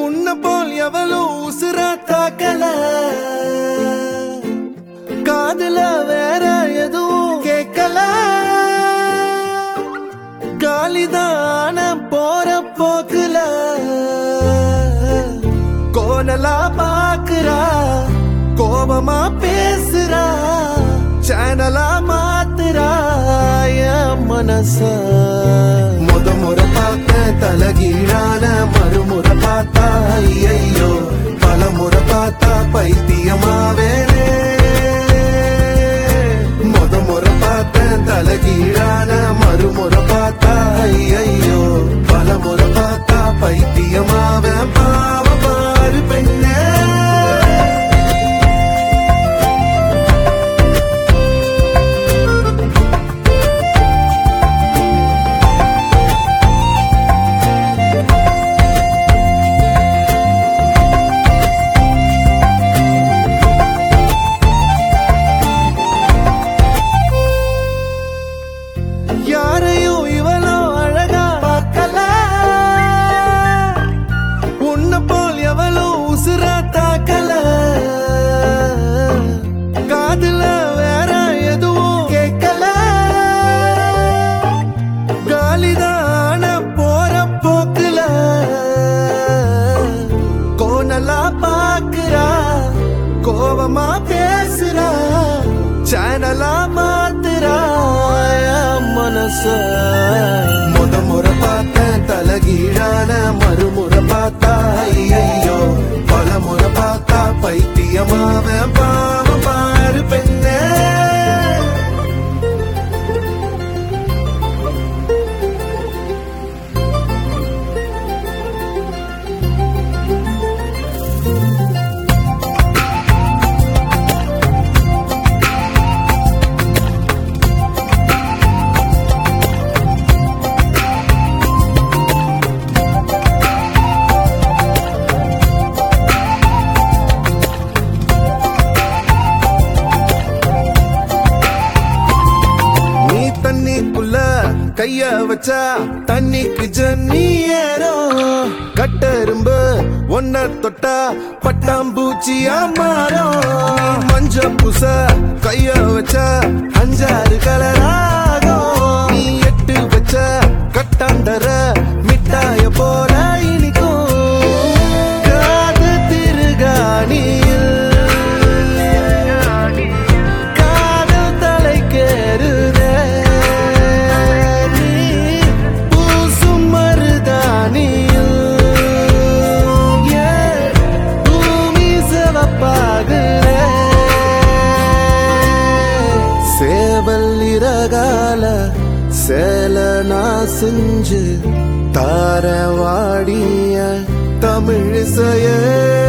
உன்ன போல் எவளும் உசுரா தாக்கல காதுல வேற எதுவும் கேட்கல காலிதான போற போக்குல கோணலா பாக்குறா கோபமா பேசுறா சேனலா மாத்துறா என் மனச முறை பார்த்த தலகீழான மறுமுறை பார்த்தா ஐயோ பல முறை பார்த்தா பைத்தியமாவேனே முறை பார்த்த தலகீழான மறுமுறை பார்த்தா ஐயோ பல முறை பார்த்தா பைத்தியமாவே பாவ பாரு பெண்ணே யாரையும் இவளோ அழகா பார்க்கல உன்ன போல் எவளோ உசுரா தாக்கல காதுல வேற எதுவும் கேட்கல காலிதான போற போக்குல கோணலா பாக்குறா கோபமா பேசுறா சேனலா மாத்துறா மனச முறை பார்த்த தலகீழான மறுமுறை பார்த்தா ஐயோ பல முறை பார்த்தா பைத்தியமாவ பாவ பாரு பெண்ணே தண்ணிக்குள்ள கைய வச்சா தண்ணிக்கு ஜன்னி ஏறும் கட்டெரும்பு ஒன்ன தொட்டா பட்டாம்பூச்சியா மாறும் மஞ்ச பூச கைய வச்சா 5-6 கலராகும் நீ 8 வச்ச கட்டாண்டர மிட்டாய போல இனிக்கும் காது திருகாணியில் காதல் தலைக்கேறுதே சேவல்லிரகால சேலனா செஞ்சு தாரவாடிய தமிழிசையே